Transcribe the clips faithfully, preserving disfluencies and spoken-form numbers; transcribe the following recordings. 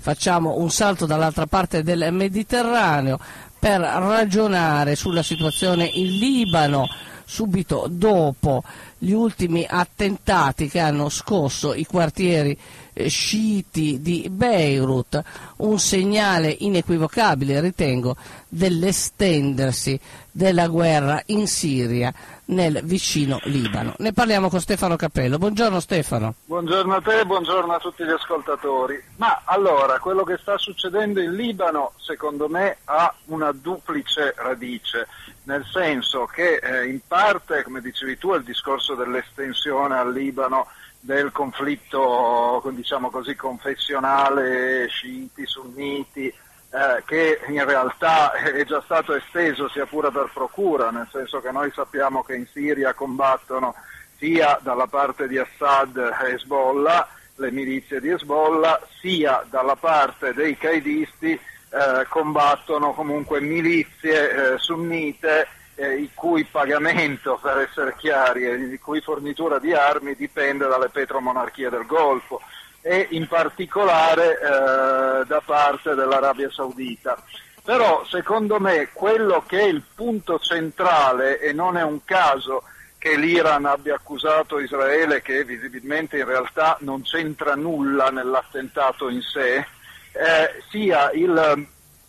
facciamo un salto dall'altra parte del Mediterraneo per ragionare sulla situazione in Libano subito dopo gli ultimi attentati che hanno scosso i quartieri eh, sciiti di Beirut, un segnale inequivocabile, ritengo, dell'estendersi della guerra in Siria nel vicino Libano. Ne parliamo con Stefano Cappello. Buongiorno Stefano. Buongiorno a te, buongiorno a tutti gli ascoltatori. Ma allora, quello che sta succedendo in Libano secondo me ha una duplice radice, nel senso che eh, in parte, come dicevi tu, è il discorso dell'estensione al Libano del conflitto, diciamo così, confessionale, sciiti, sunniti, eh, che in realtà è già stato esteso sia pure per procura, nel senso che noi sappiamo che in Siria combattono sia dalla parte di Assad Hezbollah, le milizie di Hezbollah, sia dalla parte dei qaidisti eh, combattono comunque milizie eh, sunnite eh, il cui pagamento, per essere chiari, e di cui fornitura di armi dipende dalle petromonarchie del Golfo e in particolare eh, da parte dell'Arabia Saudita. Però secondo me quello che è il punto centrale, e non è un caso che l'Iran abbia accusato Israele, che visibilmente in realtà non c'entra nulla nell'attentato in sé, eh, sia il,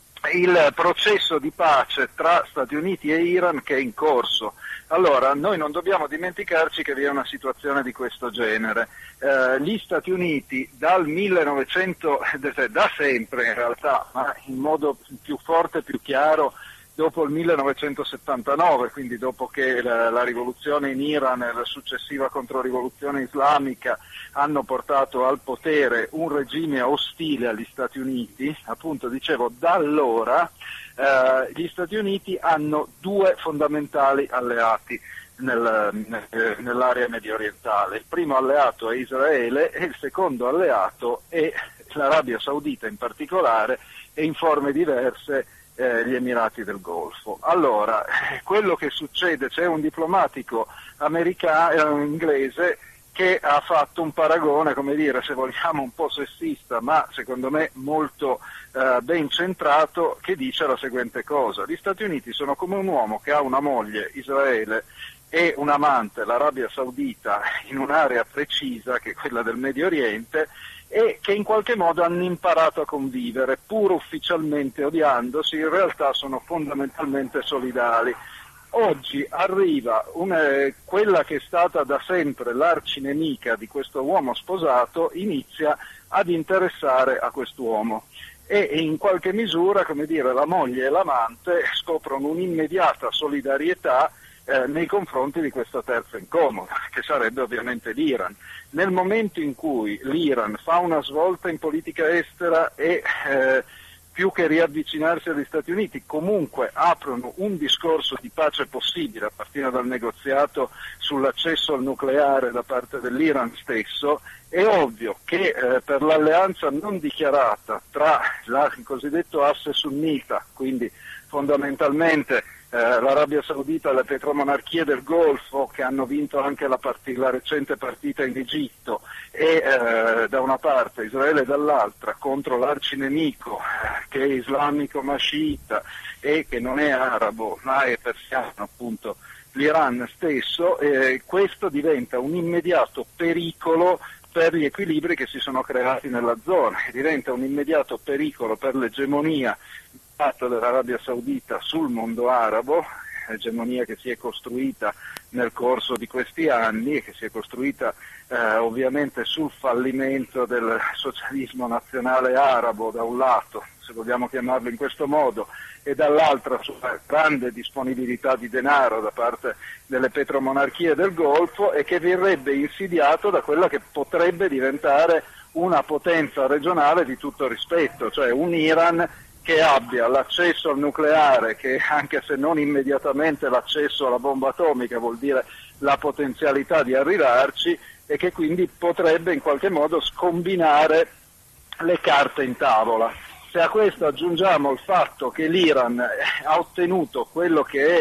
il processo di pace tra Stati Uniti e Iran che è in corso. Allora, noi non dobbiamo dimenticarci che vi è una situazione di questo genere. Eh, gli Stati Uniti dal millenovecento, da sempre in realtà, ma in modo più forte e più chiaro dopo il millenovecentosettantanove, quindi dopo che la, la rivoluzione in Iran e la successiva controrivoluzione islamica hanno portato al potere un regime ostile agli Stati Uniti, appunto dicevo, da allora eh, gli Stati Uniti hanno due fondamentali alleati nel, nel, nell'area medio orientale. Il primo alleato è Israele e il secondo alleato è l'Arabia Saudita in particolare e in forme diverse Eh, gli Emirati del Golfo. Allora, quello che succede, c'è un diplomatico americano, eh, inglese, che ha fatto un paragone, come dire, se vogliamo un po' sessista, ma secondo me molto eh, ben centrato, che dice la seguente cosa: gli Stati Uniti sono come un uomo che ha una moglie, Israele, e un amante, l'Arabia Saudita, in un'area precisa, che è quella del Medio Oriente, e che in qualche modo hanno imparato a convivere, pur ufficialmente odiandosi, in realtà sono fondamentalmente solidali. Oggi arriva una, quella che è stata da sempre l'arcinemica di questo uomo sposato, inizia ad interessare a quest'uomo e in qualche misura, come dire, la moglie e l'amante scoprono un'immediata solidarietà Eh, nei confronti di questa terza incomoda, che sarebbe ovviamente l'Iran. Nel momento in cui l'Iran fa una svolta in politica estera e eh, più che riavvicinarsi agli Stati Uniti, comunque aprono un discorso di pace possibile, a partire dal negoziato sull'accesso al nucleare da parte dell'Iran stesso, è ovvio che eh, per l'alleanza non dichiarata tra la, il cosiddetto asse sunnita, quindi fondamentalmente Eh, l'Arabia Saudita e le petromonarchie del Golfo, che hanno vinto anche la, part- la recente partita in Egitto, e eh, da una parte Israele dall'altra, contro l'arcinemico eh, che è islamico ma sciita e che non è arabo ma è persiano, appunto l'Iran stesso, eh, questo diventa un immediato pericolo per gli equilibri che si sono creati nella zona, diventa un immediato pericolo per l'egemonia dell'Arabia Saudita sul mondo arabo, egemonia che si è costruita nel corso di questi anni e che si è costruita eh, ovviamente sul fallimento del socialismo nazionale arabo da un lato, se vogliamo chiamarlo in questo modo, e dall'altra sulla grande disponibilità di denaro da parte delle petromonarchie del Golfo, e che verrebbe insidiato da quella che potrebbe diventare una potenza regionale di tutto rispetto, cioè un Iran che abbia l'accesso al nucleare, che anche se non immediatamente l'accesso alla bomba atomica vuol dire la potenzialità di arrivarci, e che quindi potrebbe in qualche modo scombinare le carte in tavola. Se a questo aggiungiamo il fatto che l'Iran ha ottenuto quello che è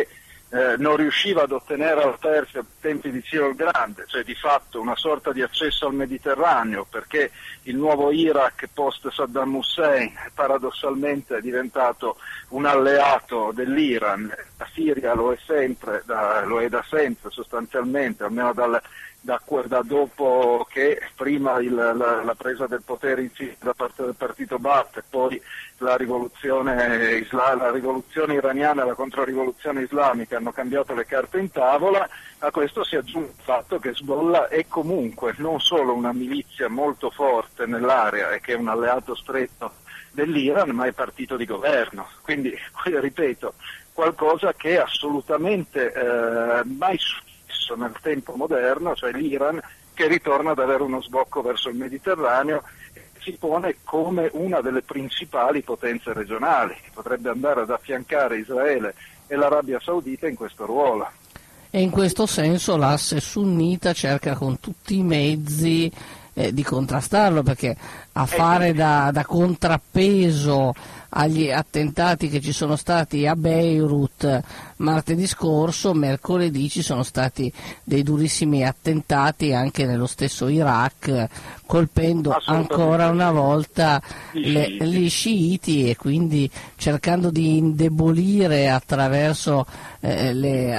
eh, non riusciva ad ottenere alla Persia ai tempi di Ciro il Grande, cioè di fatto una sorta di accesso al Mediterraneo, perché il nuovo Iraq post Saddam Hussein paradossalmente è diventato un alleato dell'Iran. La Siria lo è sempre, da, lo è da sempre sostanzialmente, almeno dal, da, da dopo che prima il, la, la presa del potere in Siria da parte del partito Ba'ath e poi la rivoluzione, isla, la rivoluzione iraniana e la controrivoluzione islamica hanno cambiato le carte in tavola. A questo si aggiunge il fatto che Hezbollah è comunque non solo una milizia molto forte nell'area e che è un alleato stretto dell'Iran, ma è partito di governo. Quindi, ripeto, qualcosa che è assolutamente eh, mai successo nel tempo moderno, cioè l'Iran che ritorna ad avere uno sbocco verso il Mediterraneo e si pone come una delle principali potenze regionali, che potrebbe andare ad affiancare Israele e l'Arabia Saudita in questo ruolo. E in questo senso l'asse sunnita cerca con tutti i mezzi eh, di contrastarlo, perché a fare da, da contrappeso agli attentati che ci sono stati a Beirut martedì scorso, mercoledì ci sono stati dei durissimi attentati anche nello stesso Iraq, colpendo ancora una volta le, gli sciiti e quindi cercando di indebolire attraverso eh, le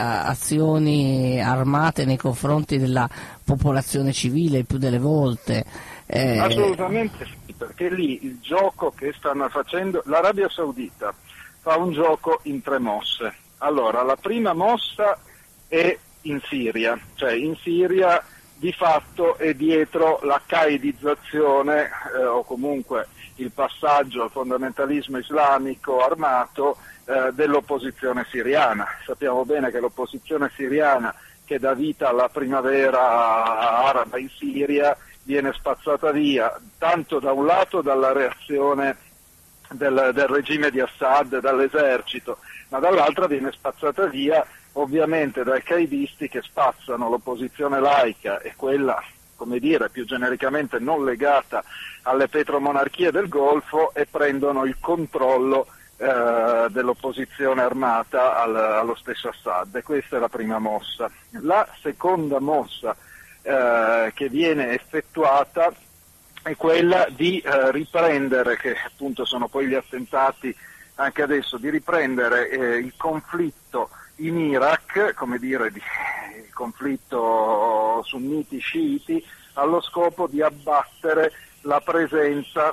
azioni armate nei confronti della popolazione civile il più delle volte. Eh, Assolutamente sì, perché lì il gioco che stanno facendo, l'Arabia Saudita fa un gioco in tre mosse. Allora, la prima mossa è in Siria, cioè in Siria di fatto è dietro la qaedizzazione eh, o comunque il passaggio al fondamentalismo islamico armato eh, dell'opposizione siriana. Sappiamo bene che l'opposizione siriana che dà vita alla primavera araba in Siria viene spazzata via tanto da un lato dalla reazione del, del regime di Assad, dall'esercito, ma dall'altra viene spazzata via ovviamente dai qaedisti che spazzano l'opposizione laica e quella, come dire, più genericamente non legata alle petromonarchie del Golfo e prendono il controllo eh, dell'opposizione armata al, allo stesso Assad. E questa è la prima mossa. La seconda mossa Eh, che viene effettuata è quella di eh, riprendere, che appunto sono poi gli attentati anche adesso, di riprendere eh, il conflitto in Iraq, come dire, di, il conflitto sunniti-sciiti, allo scopo di abbattere la presenza,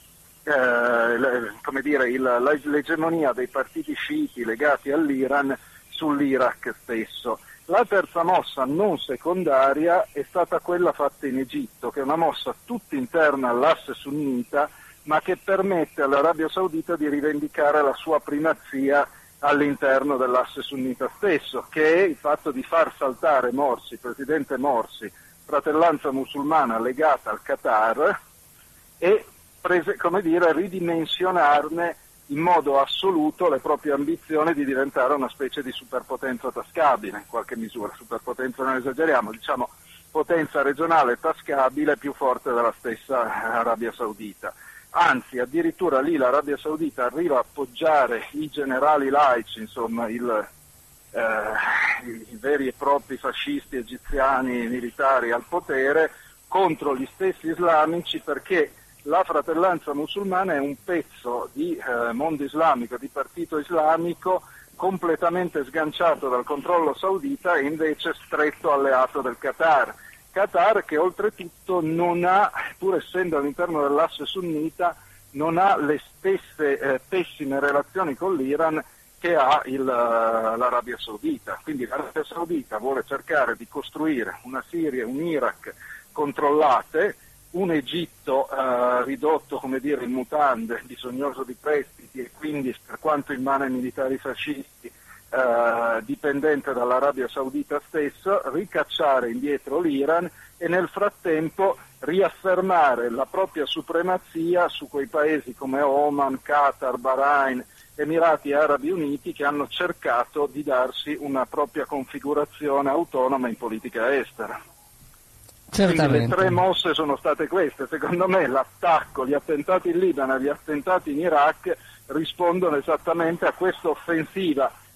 eh, le, come dire, il, la, l'egemonia dei partiti sciiti legati all'Iran sull'Iraq stesso. La terza mossa non secondaria è stata quella fatta in Egitto, che è una mossa tutta interna all'asse sunnita, ma che permette all'Arabia Saudita di rivendicare la sua primazia all'interno dell'asse sunnita stesso, che è il fatto di far saltare Morsi, il presidente Morsi, fratellanza musulmana legata al Qatar, e prese, come dire, ridimensionarne in modo assoluto le proprie ambizioni di diventare una specie di superpotenza tascabile, in qualche misura, superpotenza non esageriamo, diciamo potenza regionale tascabile più forte della stessa Arabia Saudita. Anzi, addirittura lì l'Arabia Saudita arriva a appoggiare i generali laici, insomma il, eh, i veri e propri fascisti egiziani militari al potere, contro gli stessi islamici, perché la fratellanza musulmana è un pezzo di eh, mondo islamico, di partito islamico completamente sganciato dal controllo saudita e invece stretto alleato del Qatar. Qatar che oltretutto non ha, pur essendo all'interno dell'asse sunnita, non ha le stesse eh, pessime relazioni con l'Iran che ha il, l'Arabia Saudita. Quindi l'Arabia Saudita vuole cercare di costruire una Siria e un Iraq controllate, un Egitto eh, ridotto, come dire, in mutande, bisognoso di prestiti e quindi, per quanto in mano ai militari fascisti, eh, dipendente dall'Arabia Saudita stessa, ricacciare indietro l'Iran e nel frattempo riaffermare la propria supremazia su quei paesi come Oman, Qatar, Bahrain, Emirati Arabi Uniti, che hanno cercato di darsi una propria configurazione autonoma in politica estera. Certamente. Quindi le tre mosse sono state queste. Secondo me l'attacco, gli attentati in Libano e gli attentati in Iraq rispondono esattamente a questa offensiva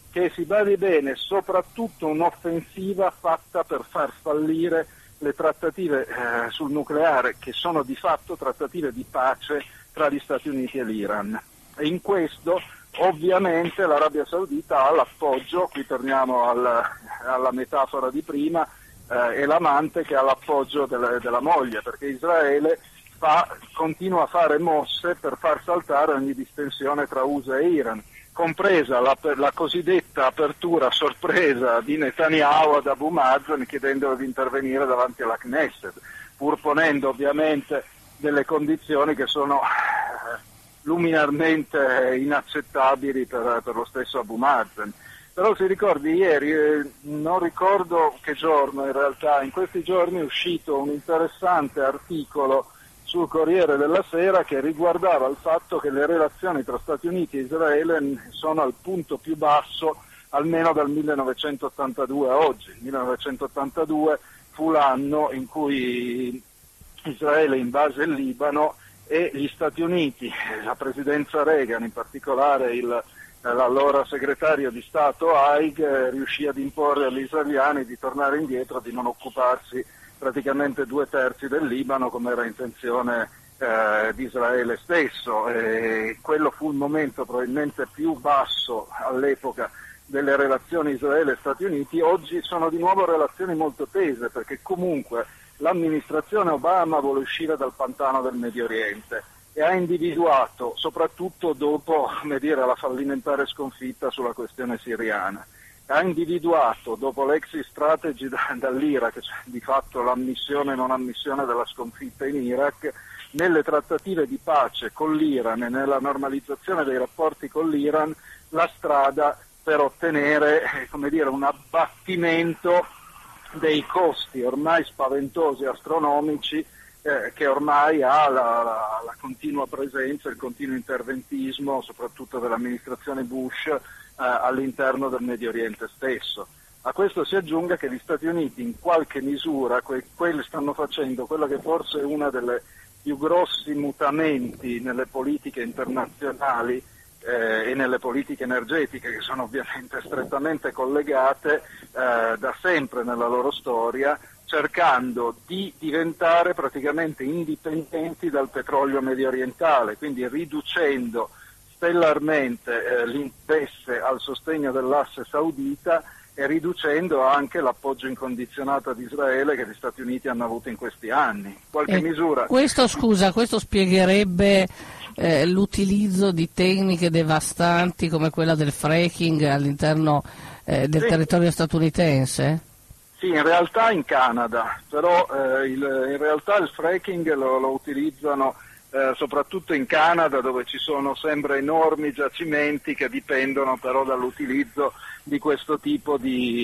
che, si badi bene, soprattutto un'offensiva fatta per far fallire le trattative eh, sul nucleare, che sono di fatto trattative di pace tra gli Stati Uniti e l'Iran. E in questo ovviamente l'Arabia Saudita ha l'appoggio, qui torniamo al, alla metafora di prima, eh, è l'amante che ha l'appoggio della, della moglie, perché Israele fa, continua a fare mosse per far saltare ogni distensione tra U S A e Iran, compresa la, la cosiddetta apertura sorpresa di Netanyahu ad Abu Mazen chiedendolo di intervenire davanti alla Knesset, pur ponendo ovviamente delle condizioni che sono eh, luminarmente inaccettabili per, per lo stesso Abu Mazen. Però si ricordi ieri, eh, non ricordo che giorno in realtà, in questi giorni è uscito un interessante articolo sul Corriere della Sera che riguardava il fatto che le relazioni tra Stati Uniti e Israele sono al punto più basso almeno dal millenovecentottantadue a oggi. Il millenovecentottantadue fu l'anno in cui Israele invase il Libano e gli Stati Uniti, la presidenza Reagan, in particolare il, l'allora segretario di Stato Haig, riuscì ad imporre agli israeliani di tornare indietro, di non occuparsi praticamente due terzi del Libano come era intenzione eh, di Israele stesso. E quello fu il momento probabilmente più basso all'epoca delle relazioni Israele-Stati Uniti. Oggi sono di nuovo relazioni molto tese, perché comunque l'amministrazione Obama vuole uscire dal pantano del Medio Oriente e ha individuato, soprattutto dopo, come dire, la fallimentare sconfitta sulla questione siriana, ha individuato, dopo l'exit strategy da, dall'Iraq, cioè di fatto l'ammissione e non ammissione della sconfitta in Iraq, nelle trattative di pace con l'Iran e nella normalizzazione dei rapporti con l'Iran, la strada per ottenere, eh, come dire, un abbattimento dei costi ormai spaventosi, astronomici, eh, che ormai ha la, la, la continua presenza, il continuo interventismo, soprattutto dell'amministrazione Bush, eh, all'interno del Medio Oriente stesso. A questo si aggiunga che gli Stati Uniti in qualche misura, que- quelli stanno facendo quello che forse è una delle più grossi mutamenti nelle politiche internazionali eh, e nelle politiche energetiche, che sono ovviamente strettamente collegate eh, da sempre nella loro storia, cercando di diventare praticamente indipendenti dal petrolio mediorientale, quindi riducendo stellarmente eh, l'interesse al sostegno dell'asse saudita e riducendo anche l'appoggio incondizionato ad Israele che gli Stati Uniti hanno avuto in questi anni. Qualche eh, misura. Questo, scusa, questo spiegherebbe eh, l'utilizzo di tecniche devastanti come quella del fracking all'interno eh, del sì. territorio statunitense? Sì, in realtà in Canada, però eh, il, in realtà il fracking lo, lo utilizzano eh, soprattutto in Canada, dove ci sono sempre enormi giacimenti che dipendono però dall'utilizzo di questo tipo di,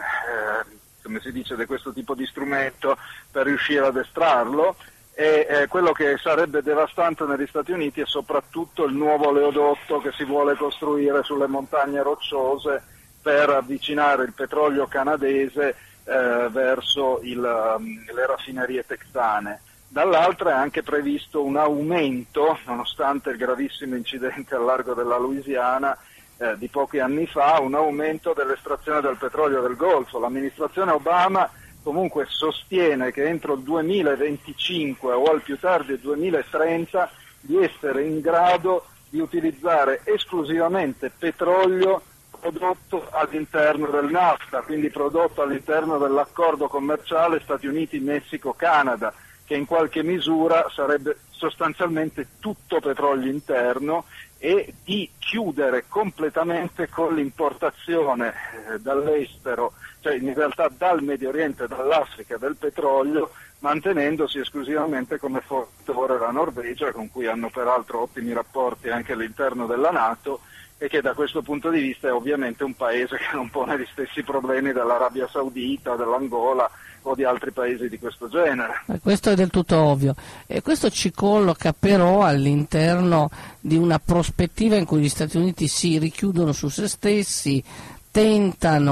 eh, come si dice, di questo tipo di strumento per riuscire ad estrarlo. E eh, quello che sarebbe devastante negli Stati Uniti è soprattutto il nuovo oleodotto che si vuole costruire sulle montagne rocciose per avvicinare il petrolio canadese Eh, verso il, um, le raffinerie texane. Dall'altra è anche previsto un aumento, nonostante il gravissimo incidente al largo della Louisiana eh, di pochi anni fa, un aumento dell'estrazione del petrolio del Golfo. L'amministrazione Obama comunque sostiene che entro il duemilaventicinque o al più tardi il duemilatrenta di essere in grado di utilizzare esclusivamente petrolio prodotto all'interno del NAFTA, quindi prodotto all'interno dell'accordo commerciale Stati Uniti-Messico-Canada, che in qualche misura sarebbe sostanzialmente tutto petrolio interno, e di chiudere completamente con l'importazione eh, dall'estero, cioè in realtà dal Medio Oriente e dall'Africa del petrolio, mantenendosi esclusivamente come fornitore la Norvegia, con cui hanno peraltro ottimi rapporti anche all'interno della NATO, e che da questo punto di vista è ovviamente un paese che non pone gli stessi problemi dell'Arabia Saudita, dell'Angola o di altri paesi di questo genere. Questo è del tutto ovvio, e questo ci colloca però all'interno di una prospettiva in cui gli Stati Uniti si richiudono su se stessi, tentano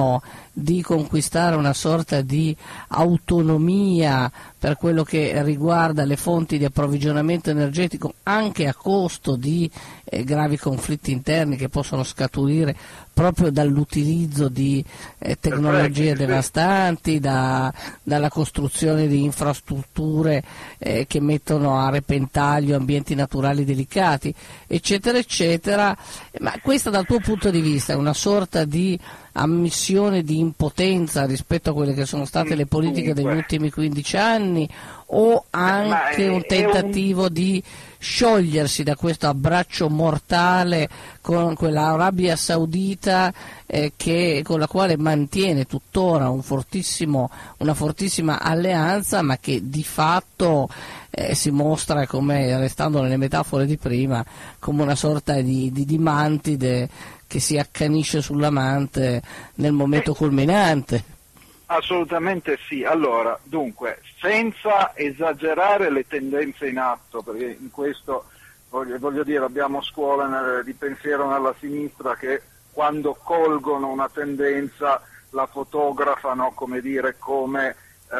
di conquistare una sorta di autonomia per quello che riguarda le fonti di approvvigionamento energetico, anche a costo di eh, gravi conflitti interni che possono scaturire proprio dall'utilizzo di eh, tecnologie devastanti, da, dalla costruzione di infrastrutture eh, che mettono a repentaglio ambienti naturali delicati, eccetera, eccetera. Ma questa dal tuo punto di vista è una sorta di ammissione di impotenza rispetto a quelle che sono state le politiche degli ultimi quindici anni, o anche un tentativo un... di sciogliersi da questo abbraccio mortale con quell'Arabia Saudita eh, che, con la quale mantiene tuttora un fortissimo, una fortissima alleanza, ma che di fatto eh, si mostra, come, restando nelle metafore di prima, come una sorta di, di, di mantide che si accanisce sull'amante nel momento culminante. Assolutamente sì. Allora, dunque, senza esagerare le tendenze in atto, perché in questo, voglio, voglio dire, abbiamo scuole nel, di pensiero nella sinistra che quando colgono una tendenza la fotografano, come dire, come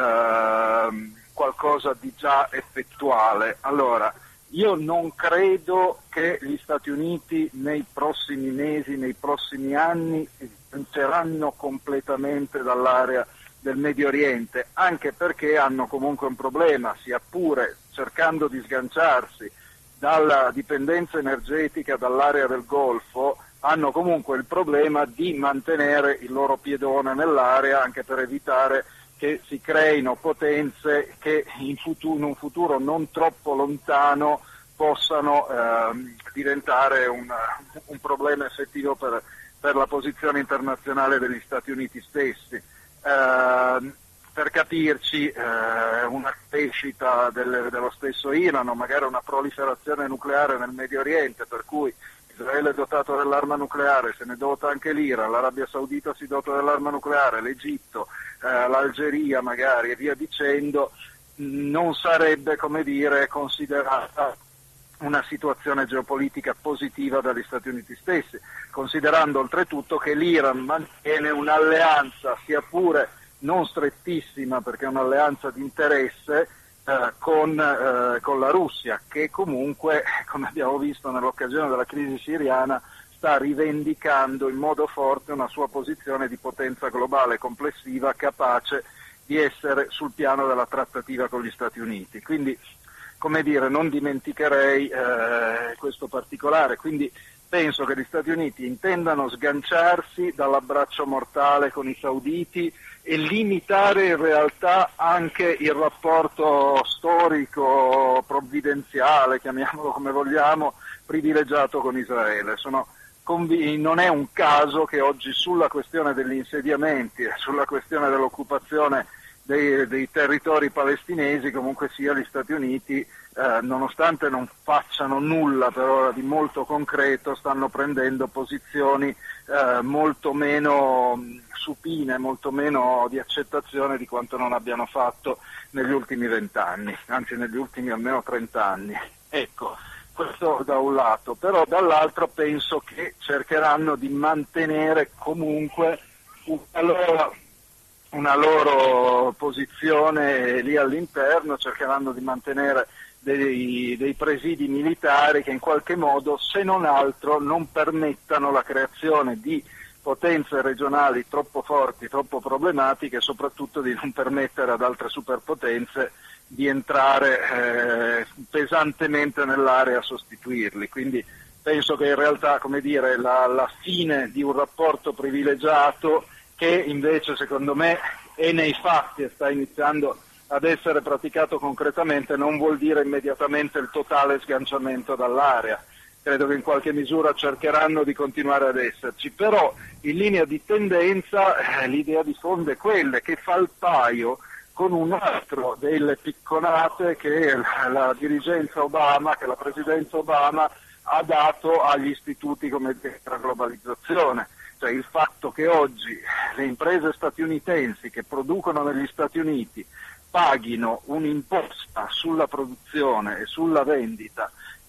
eh, qualcosa di già effettuale. Allora, io non credo che gli Stati Uniti nei prossimi mesi, nei prossimi anni, si sganceranno completamente dall'area del Medio Oriente, anche perché hanno comunque un problema, sia pure cercando di sganciarsi dalla dipendenza energetica dall'area del Golfo, hanno comunque il problema di mantenere il loro piedone nell'area, anche per evitare che si creino potenze che in, futuro, in un futuro non troppo lontano possano eh, diventare un, un problema effettivo per, per la posizione internazionale degli Stati Uniti stessi. Eh, per capirci, eh, una crescita del, dello stesso Iran, o magari una proliferazione nucleare nel Medio Oriente, per cui Israele è dotato dell'arma nucleare, se ne dota anche l'Iran, l'Arabia Saudita si dota dell'arma nucleare, l'Egitto, eh, l'Algeria magari e via dicendo, non sarebbe, come dire, considerata una situazione geopolitica positiva dagli Stati Uniti stessi, considerando oltretutto che l'Iran mantiene un'alleanza, sia pure non strettissima perché è un'alleanza di interesse, eh, con, eh, con la Russia, che comunque, come abbiamo visto nell'occasione della crisi siriana, sta rivendicando in modo forte una sua posizione di potenza globale complessiva capace di essere sul piano della trattativa con gli Stati Uniti. Quindi, come dire, non dimenticherei eh, questo particolare, quindi penso che gli Stati Uniti intendano sganciarsi dall'abbraccio mortale con i sauditi e limitare in realtà anche il rapporto storico, provvidenziale, chiamiamolo come vogliamo, privilegiato con Israele. Sono conv- non è un caso che oggi sulla questione degli insediamenti e sulla questione dell'occupazione Dei, dei territori palestinesi comunque sia gli Stati Uniti, eh, nonostante non facciano nulla per ora di molto concreto, stanno prendendo posizioni eh, molto meno mh, supine, molto meno di accettazione di quanto non abbiano fatto negli ultimi vent'anni, anzi negli ultimi almeno trent'anni. Ecco, questo da un lato, però dall'altro penso che cercheranno di mantenere comunque una loro una loro posizione lì all'interno, cercheranno di mantenere dei, dei presidi militari che in qualche modo, se non altro, non permettano la creazione di potenze regionali troppo forti, troppo problematiche, e soprattutto di non permettere ad altre superpotenze di entrare eh, pesantemente nell'area a sostituirli. Quindi penso che in realtà, come dire, la, la fine di un rapporto privilegiato, che invece secondo me è nei fatti e sta iniziando ad essere praticato concretamente, non vuol dire immediatamente il totale sganciamento dall'area. Credo che in qualche misura cercheranno di continuare ad esserci, però in linea di tendenza eh, l'idea di fondo è quella, che fa il paio con un altro delle picconate che la, la dirigenza Obama, che la presidenza Obama ha dato agli istituti come della globalizzazione. Cioè il fatto che oggi le imprese statunitensi che producono negli Stati Uniti paghino un'imposta sulla produzione e sulla vendita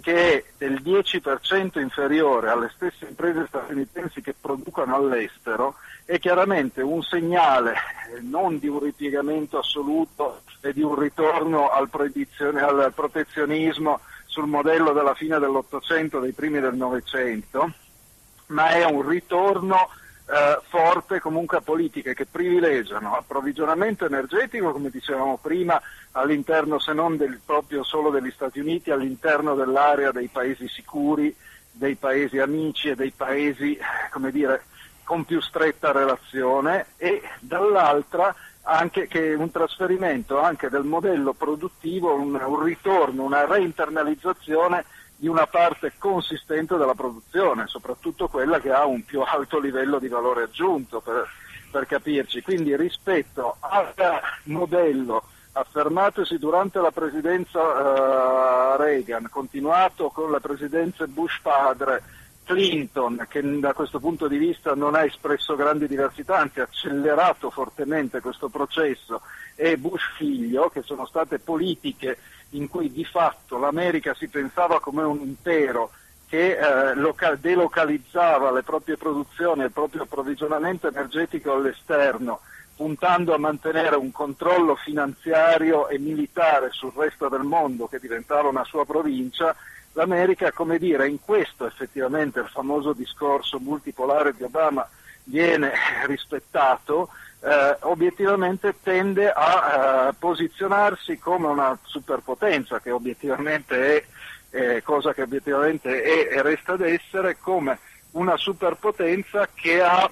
che è del dieci per cento inferiore alle stesse imprese statunitensi che producono all'estero, è chiaramente un segnale non di un ripiegamento assoluto e di un ritorno al, al protezionismo sul modello della fine dell'Ottocento, dei primi del Novecento, ma è un ritorno eh, forte comunque a politiche che privilegiano approvvigionamento energetico, come dicevamo prima, all'interno se non del, proprio solo degli Stati Uniti, all'interno dell'area dei paesi sicuri, dei paesi amici e dei paesi, come dire, con più stretta relazione, e dall'altra anche che un trasferimento anche del modello produttivo, un, un ritorno, una reinternalizzazione di una parte consistente della produzione, soprattutto quella che ha un più alto livello di valore aggiunto, per, per capirci. Quindi rispetto al modello affermatosi durante la presidenza uh, Reagan, continuato con le presidenze Bush padre, Clinton, che da questo punto di vista non ha espresso grandi diversità, anzi ha accelerato fortemente questo processo, e Bush figlio, che sono state politiche in cui di fatto l'America si pensava come un impero che eh, loca- delocalizzava le proprie produzioni e il proprio approvvigionamento energetico all'esterno, puntando a mantenere un controllo finanziario e militare sul resto del mondo che diventava una sua provincia. L'America, come dire, in questo effettivamente il famoso discorso multipolare di Obama viene rispettato, eh, obiettivamente tende a eh, posizionarsi come una superpotenza, che obiettivamente è, eh, cosa che obiettivamente è e resta ad essere, come una superpotenza che ha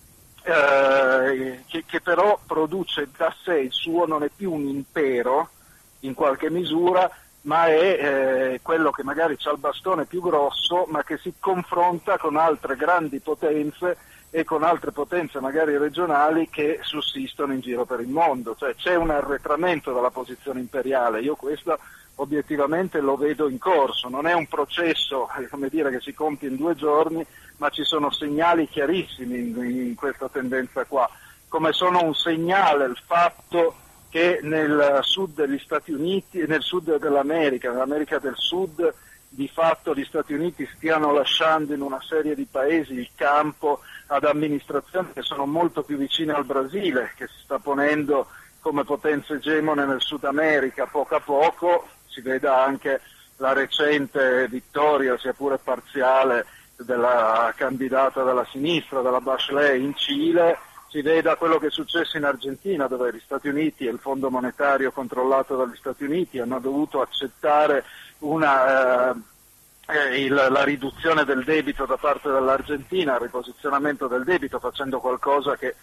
eh, che, che però produce da sé il suo, non è più un impero in qualche misura, ma è eh, quello che magari ha il bastone più grosso, ma che si confronta con altre grandi potenze e con altre potenze magari regionali che sussistono in giro per il mondo. Cioè c'è un arretramento della posizione imperiale, io questo obiettivamente lo vedo in corso, non è un processo eh, come dire, che si compie in due giorni, ma ci sono segnali chiarissimi in, in questa tendenza qua, come sono un segnale il fatto che nel sud degli Stati Uniti, nel sud dell'America, nell'America del Sud, di fatto gli Stati Uniti stiano lasciando in una serie di paesi il campo ad amministrazioni che sono molto più vicine al Brasile, che si sta ponendo come potenza egemone nel Sud America poco a poco. Si veda anche la recente vittoria, sia pure parziale, della candidata della sinistra, della Bachelet in Cile. Si veda quello che è successo in Argentina, dove gli Stati Uniti e il Fondo monetario controllato dagli Stati Uniti hanno dovuto accettare una, eh, eh, il, la riduzione del debito da parte dell'Argentina, il riposizionamento del debito, facendo qualcosa che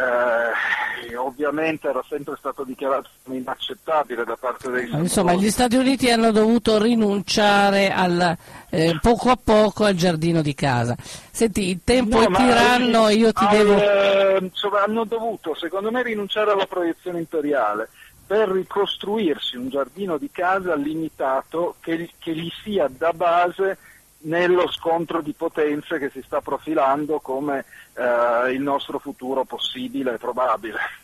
eh, ovviamente era sempre stato dichiarato inaccettabile da parte dei Stati Insomma, gli Stati Uniti hanno dovuto rinunciare al, eh, poco a poco al giardino di casa. Senti, il tempo no, è tiranno, io ti al, devo... Eh, insomma, hanno dovuto, secondo me, rinunciare alla proiezione imperiale per ricostruirsi un giardino di casa limitato che, che gli sia da base nello scontro di potenze che si sta profilando come eh, il nostro futuro possibile e probabile.